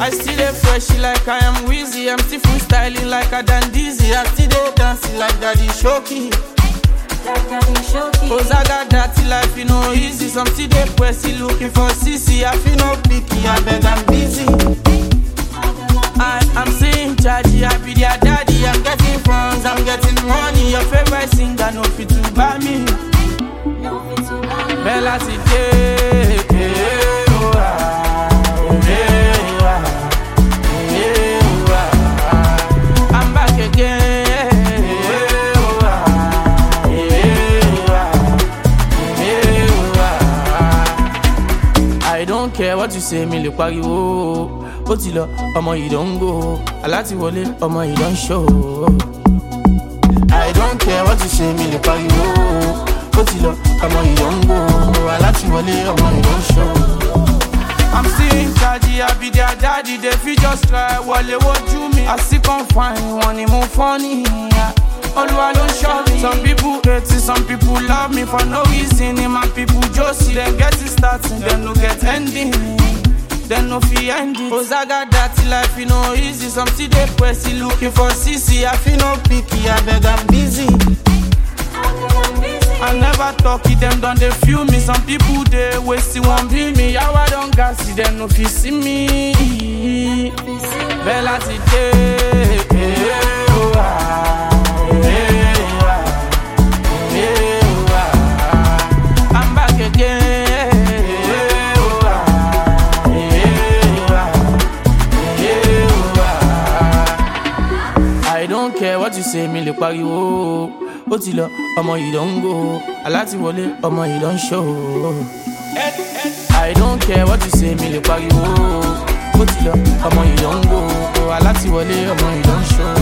I still dey fresh like I am Wheezy. I'm still freestyling like I done dizzy. I still dey dancing like Daddy Shoki. Cause I got dirty life, you know, easy. Some still dey pressy looking for CC. I feel no picky, I beg I'm busy. I'm saying chargy, I be their daddy. I'm getting funds, I'm getting money. Your favorite singer, no fit to buy me. Bella today, I'm back again. I don't care what you say, me look pariwo. Otilo, omo you don't go. Alati wole, omo you don't show. I don't care what you say, me look pariwo. Otilo, omo you don't go. Alati wole, omo you don't show. I'm still in charge, I be their daddy. They feel just try, wale what you me. I still can't find one more funny. Oluwa don't show me. Some people hate it, some people love me for no reason. My people just see them get it starting, them no get ending. Them no feel ending. Cause I got dirty life, you know, easy. Some still dey pressy looking for CC. I feel no picky, I beg I'm busy. I never talk it, them done they feel me. Some people they wasting one be me. How I don't gas see them no feel see me. Bella today, I'm back again. I don't care what you say, me look pariwo. Otilo, omo you don't go. Alati wole, omo you don't show. I don't care what you say, me look pariwo. Otilo, omo you don't go. Alati wole, omo you don't show.